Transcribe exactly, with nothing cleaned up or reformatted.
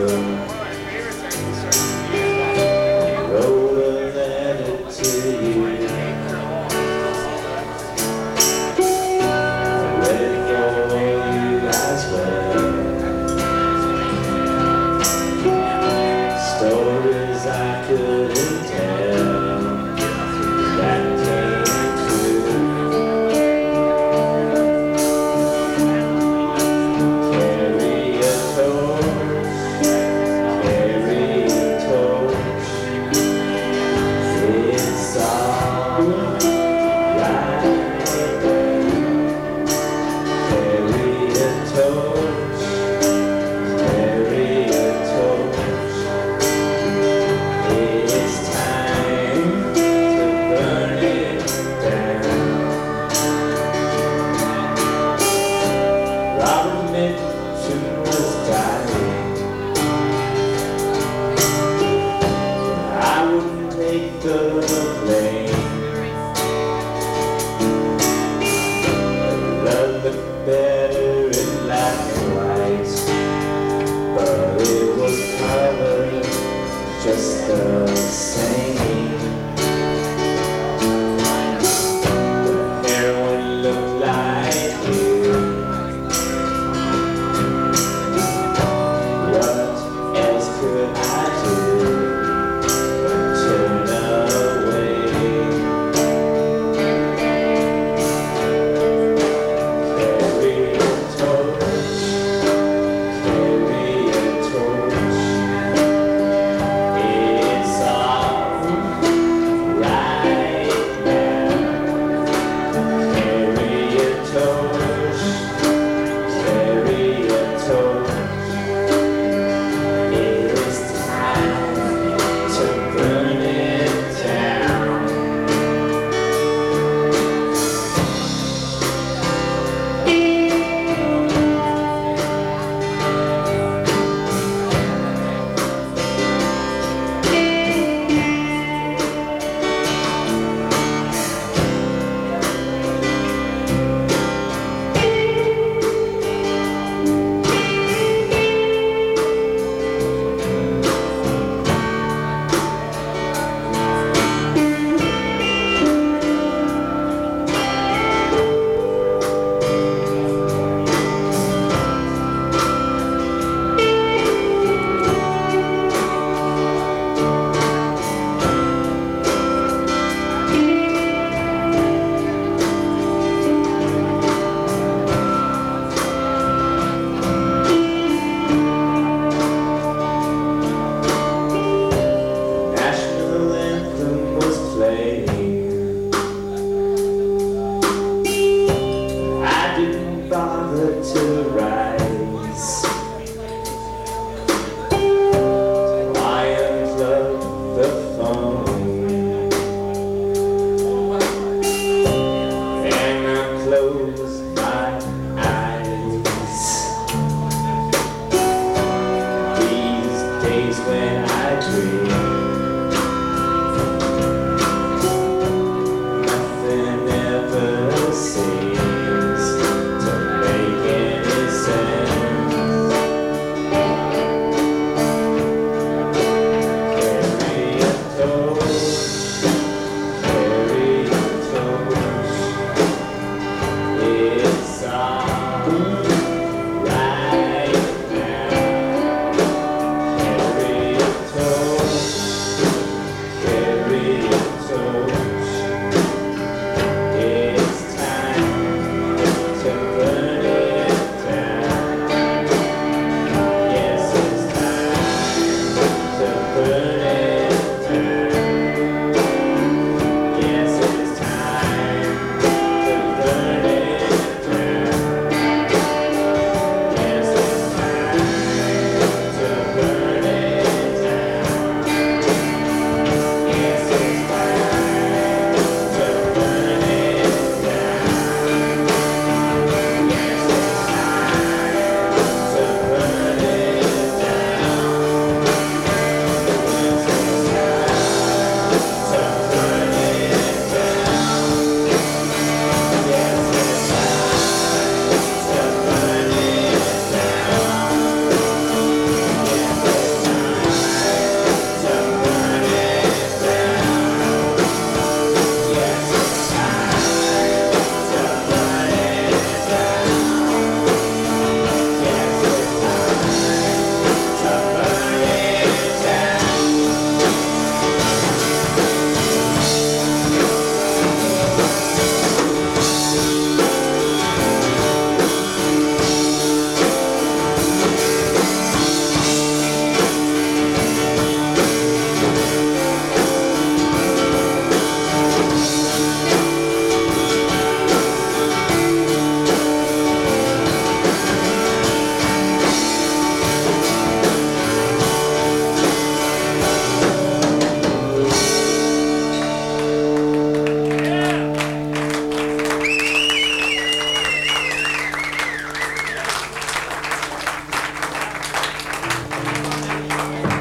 wrote a letter to you. I read it for you as well. Stories I couldn't tell that came true. Carry a torch, carry a torch. It's all right there. Carry a torch, carry a torch. It's time to burn it down. Robert Mitchum was dying. I wouldn't take the blame. Love looked better in black and white, but it was colored just the same. The heroine looked like you. What else could I do but turn away? Carry a torch, carry a torch. It's all right now. Carry a torch, carry a torch. It's time to burn it down. National anthem was playing. I didn't bother to rise. I unplugged the phone and I closed my eyes. These days when I dream,